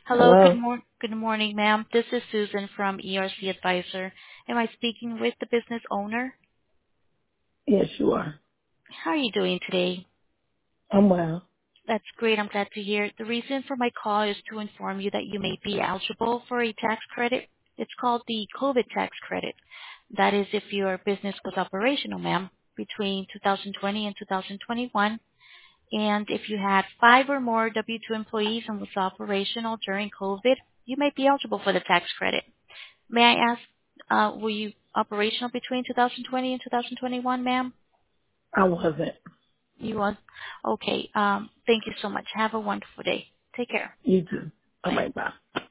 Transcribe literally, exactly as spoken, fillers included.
Hello, good Hello? mor- good morning, ma'am. This is Susan from E R C Advisor. Am I speaking with the business owner? Yes, you are. How are you doing today? I'm well. That's great. I'm glad to hear. The reason for my call is to inform you that you may be eligible for a tax credit. It's called the COVID tax credit. That is if your business was operational, ma'am, between two thousand twenty and two thousand twenty-one. And if you had five or more W two employees and was operational during COVID, you may be eligible for the tax credit. May I ask, uh, were you operational between two thousand twenty and two thousand twenty-one, ma'am? I wasn't. You was? Okay. Um, thank you so much. Have a wonderful day. Take care. You too. All Bye. right, bye.